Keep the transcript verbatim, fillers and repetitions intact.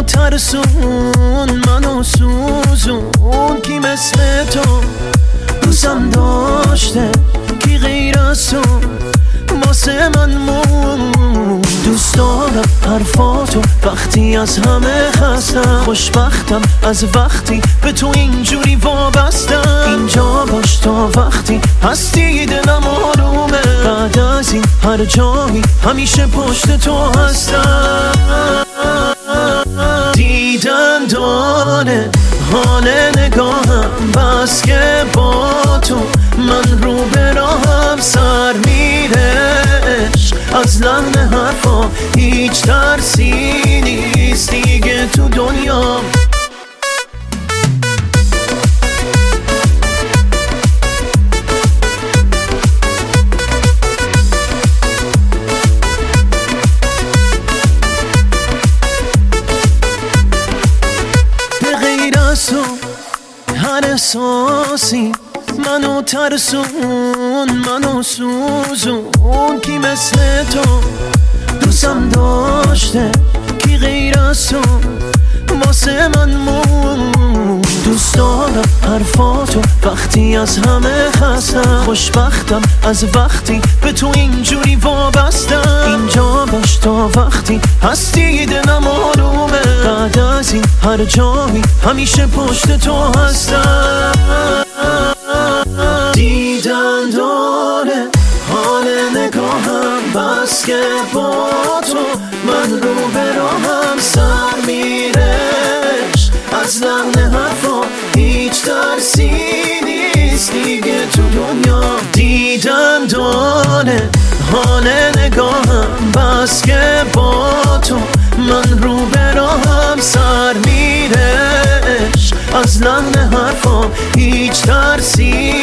ترسون، منو سوزون. کی مثل تو دوستم داشته، کی غیر از تو واسه من مون. دوست دارم حرفاتو وقتی از همه خستم. خوشبختم از وقتی به تو اینجوری وابستم. اینجا باش تا وقتی هستی دلم آرومه. بعد از این هر جایی همیشه پشت تو هستم. دیدن داره حال نگاهم، بس که با تو من رو به راهم. سر میرش از لحن حرفا، هیچ ترسی نیست دیگه تو دنیا. به غیر از تو هر احساسی منو ترسون، منو سوزون. کی مثل تو دوستم داشته، کی غیر از تو واسه من مون. دوست دارم حرفاتو وقتی از همه خستم. خوشبختم از وقتی به تو اینجوری وابستم. اینجا باش تا وقتی هستی دلم آرومه. بعد از این هر جایی همیشه پشت تو هستم. دیدن داره حال نگاهم، بس که با تو من رو به راهم. سر میرش از لحن حرفا، هیچ ترسی نیست دیگه تو دنیا. دیدن داره حال نگاهم، بس که با تو من رو به راهم. سر میرش از لحن حرفا، هیچ ترسی